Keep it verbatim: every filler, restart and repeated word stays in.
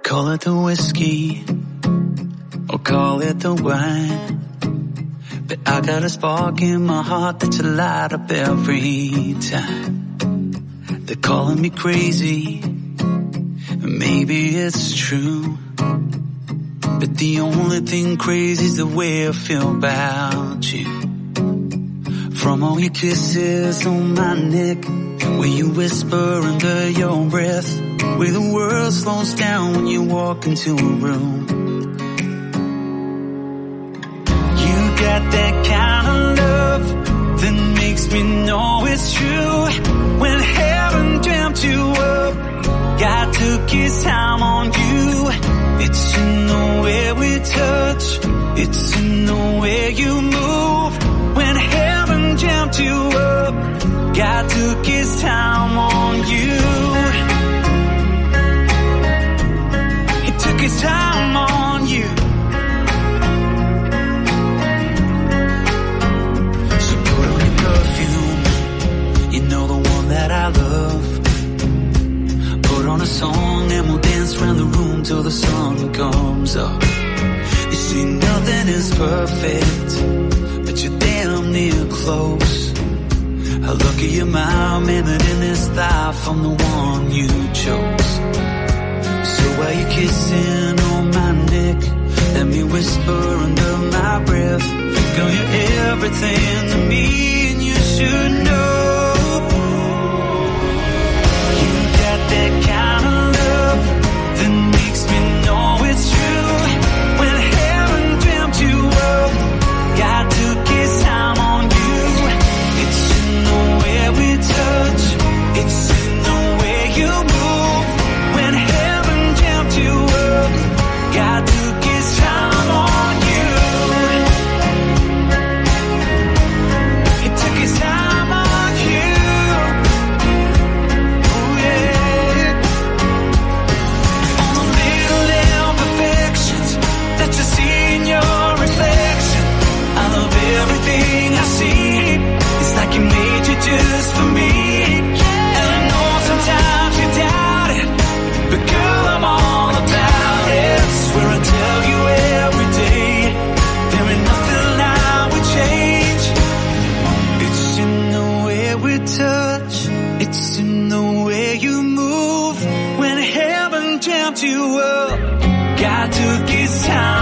Call it the whiskey, or call it the wine, but I got a spark in my heart that you light up every time. They're calling me crazy, maybe it's true, but the only thing crazy is the way I feel about you. From all your kisses on my neck, where you whisper under your breath, where the world slows down when you walk into a room. You got that kind of love that makes me know it's true. When heaven dreamt you up, God took his time on you. It's in the way we touch, it's in the way you move. When heaven dreamt you up, God took his time on you. He took his time on you. So put on your perfume, you know the one that I love. Put on a song and we'll dance around the room till the sun comes up. You see, nothing is perfect, but you're damn near close. I look at your mind, man, that in this life I'm the one you chose. So while you're kissing on my neck, let me whisper under my breath, girl, you're everything to me and you should know. You got that kind of love that makes me know it's true. When heaven dreamt you up, God took his time on you. It's in the way we touch, it's in the way you move. When heaven dreamt you up, God took his time on you. He took his time on you. Oh yeah. All the little imperfections that you see in your reflection, I love everything I see. It's like he made you just for me. And I know sometimes you doubt it, but girl, I'm all about it. Swear I tell you every day, there ain't nothing I would change. It's in the way we touch, it's in the way you move. When heaven dreamt you up, God took his time